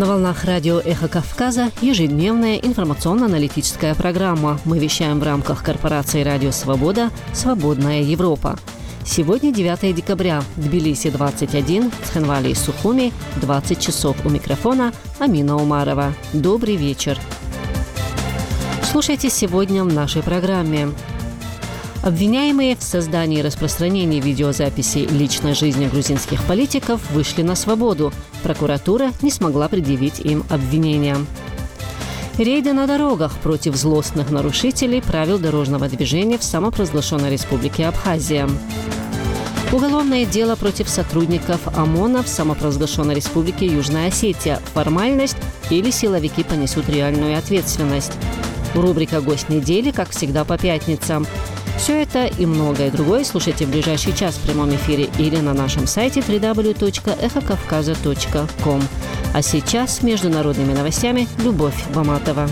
На волнах радио «Эхо Кавказа» ежедневная информационно-аналитическая программа. Мы вещаем в рамках корпорации «Радио Свобода. Свободная Европа». Сегодня 9 декабря. В Тбилиси 21, в Цхинвале и Сухуми 20 часов. У микрофона Амина Умарова. Добрый вечер. Слушайте сегодня в нашей программе. Обвиняемые в создании и распространении видеозаписей личной жизни грузинских политиков вышли на свободу. Прокуратура не смогла предъявить им обвинения. Рейды на дорогах против злостных нарушителей правил дорожного движения в самопровозглашенной республике Абхазия. Уголовное дело против сотрудников ОМОНа в самопровозглашенной республике Южная Осетия. Формальность или силовики понесут реальную ответственность. Рубрика «Гость недели», как всегда, по пятницам. Все это и многое другое слушайте в ближайший час в прямом эфире или на нашем сайте www.ekhokavkaza.com. А сейчас с международными новостями Любовь Ваматова.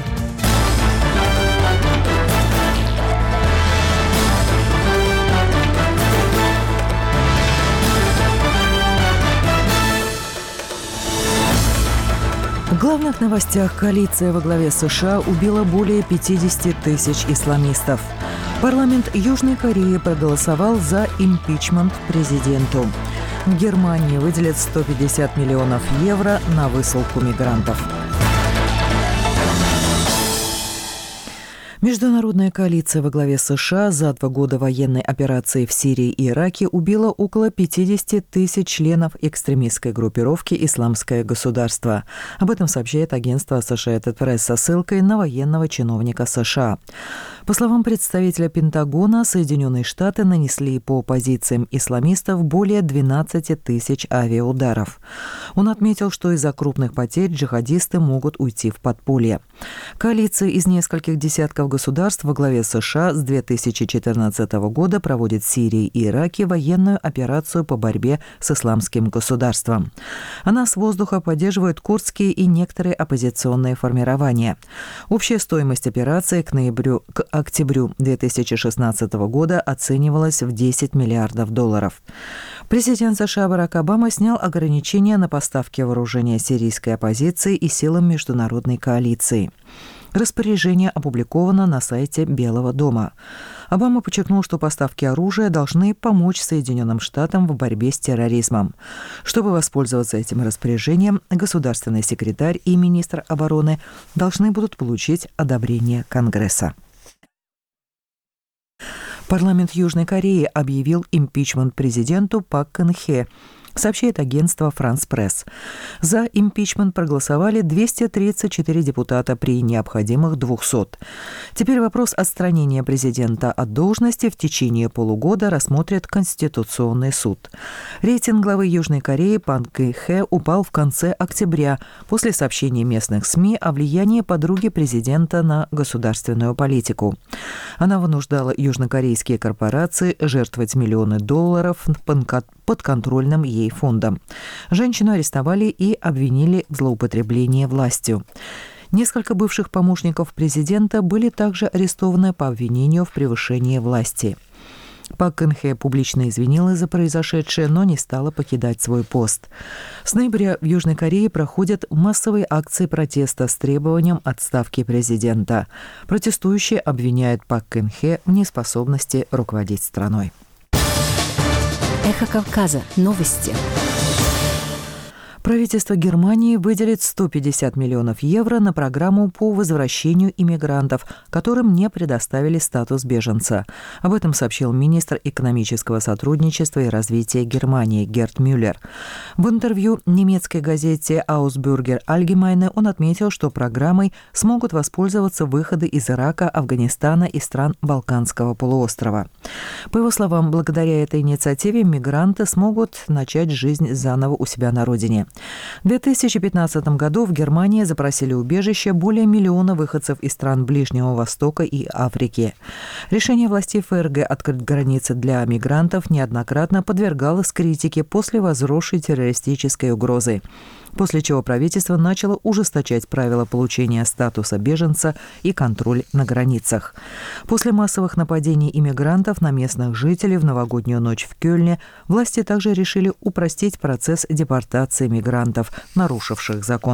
В главных новостях: коалиция во главе США убила более 50 тысяч исламистов. Парламент Южной Кореи проголосовал за импичмент президенту. В Германии выделят 150 миллионов евро на высылку мигрантов. Международная коалиция во главе США за 2 года военной операции в Сирии и Ираке убила около 50 тысяч членов экстремистской группировки «Исламское государство». Об этом сообщает агентство Associated Press со ссылкой на военного чиновника США. По словам представителя Пентагона, Соединенные Штаты нанесли по позициям исламистов более 12 тысяч авиаударов. Он отметил, что из-за крупных потерь джихадисты могут уйти в подполье. Коалиция из нескольких десятков государств во главе США с 2014 года проводит в Сирии и Ираке военную операцию по борьбе с исламским государством. Она с воздуха поддерживает курдские и некоторые оппозиционные формирования. Общая стоимость операции к октябрю 2016 года оценивалась в 10 миллиардов долларов. Президент США Барак Обама снял ограничения на поставки вооружения сирийской оппозиции и силам международной коалиции. Распоряжение опубликовано на сайте Белого дома. Обама подчеркнул, что поставки оружия должны помочь Соединенным Штатам в борьбе с терроризмом. Чтобы воспользоваться этим распоряжением, государственный секретарь и министр обороны должны будут получить одобрение Конгресса. Парламент Южной Кореи объявил импичмент президенту Пак Кын Хе, сообщает агентство «Франс Пресс». За импичмент проголосовали 234 депутата при необходимых 200. Теперь вопрос отстранения президента от должности в течение полугода рассмотрит Конституционный суд. Рейтинг главы Южной Кореи Пак Кын Хе упал в конце октября после сообщений местных СМИ о влиянии подруги президента на государственную политику. Она вынуждала южнокорейские корпорации жертвовать миллионы долларов подконтрольным ей фондом. Женщину арестовали и обвинили в злоупотреблении властью. Несколько бывших помощников президента были также арестованы по обвинению в превышении власти. Пак Кын Хе публично извинилась за произошедшее, но не стала покидать свой пост. С ноября в Южной Корее проходят массовые акции протеста с требованием отставки президента. Протестующие обвиняют Пак Кын Хе в неспособности руководить страной. Эхо Кавказа. Новости. Правительство Германии выделит 150 миллионов евро на программу по возвращению иммигрантов, которым не предоставили статус беженца. Об этом сообщил министр экономического сотрудничества и развития Германии Герт Мюллер. В интервью немецкой газете Ausbürger Allgemeine он отметил, что программой смогут воспользоваться выходы из Ирака, Афганистана и стран Балканского полуострова. По его словам, благодаря этой инициативе мигранты смогут начать жизнь заново у себя на родине. В 2015 году в Германии запросили убежище более миллиона выходцев из стран Ближнего Востока и Африки. Решение властей ФРГ открыть границы для мигрантов неоднократно подвергалось критике после возросшей террористической угрозы, после чего правительство начало ужесточать правила получения статуса беженца и контроль на границах. После массовых нападений иммигрантов на местных жителей в новогоднюю ночь в Кёльне власти также решили упростить процесс депортации мигрантов, нарушивших закон.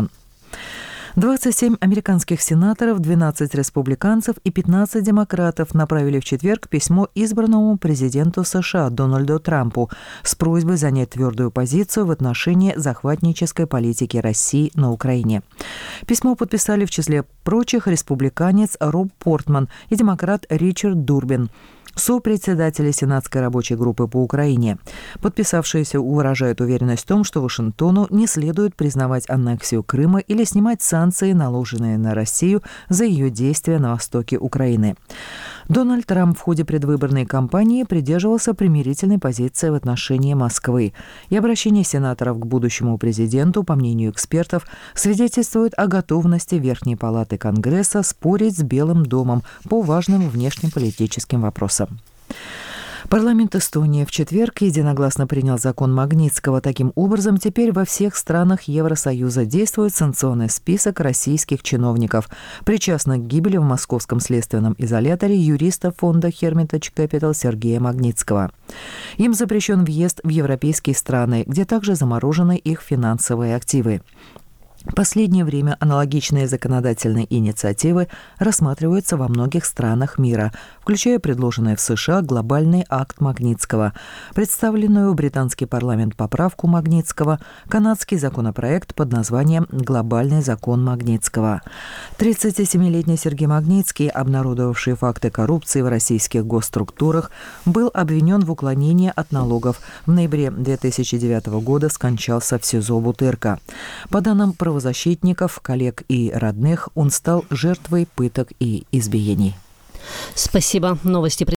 27 американских сенаторов, 12 республиканцев и 15 демократов направили в четверг письмо избранному президенту США Дональду Трампу с просьбой занять твердую позицию в отношении захватнической политики России на Украине. Письмо подписали в числе прочих республиканец Роб Портман и демократ Ричард Дурбин, сопредседатели Сенатской рабочей группы по Украине. Подписавшиеся выражают уверенность в том, что Вашингтону не следует признавать аннексию Крыма или снимать санкции, наложенные на Россию за ее действия на востоке Украины. Дональд Трамп в ходе предвыборной кампании придерживался примирительной позиции в отношении Москвы. И обращение сенаторов к будущему президенту, по мнению экспертов, свидетельствует о готовности Верхней палаты Конгресса спорить с Белым домом по важным внешнеполитическим вопросам. Парламент Эстонии в четверг единогласно принял закон Магнитского. Таким образом, теперь во всех странах Евросоюза действует санкционный список российских чиновников, причастных к гибели в московском следственном изоляторе юриста фонда Hermitage Capital Сергея Магнитского. Им запрещен въезд в европейские страны, где также заморожены их финансовые активы. В последнее время аналогичные законодательные инициативы рассматриваются во многих странах мира, включая предложенный в США глобальный акт Магнитского, представленную в британский парламент поправку Магнитского, канадский законопроект под названием «Глобальный закон Магнитского». 37-летний Сергей Магнитский, обнародовавший факты коррупции в российских госструктурах, был обвинен в уклонении от налогов. В ноябре 2009 года скончался в СИЗО Бутырка. По данным правозащитников, коллег и родных, он стал жертвой пыток и избиений. Спасибо. Новости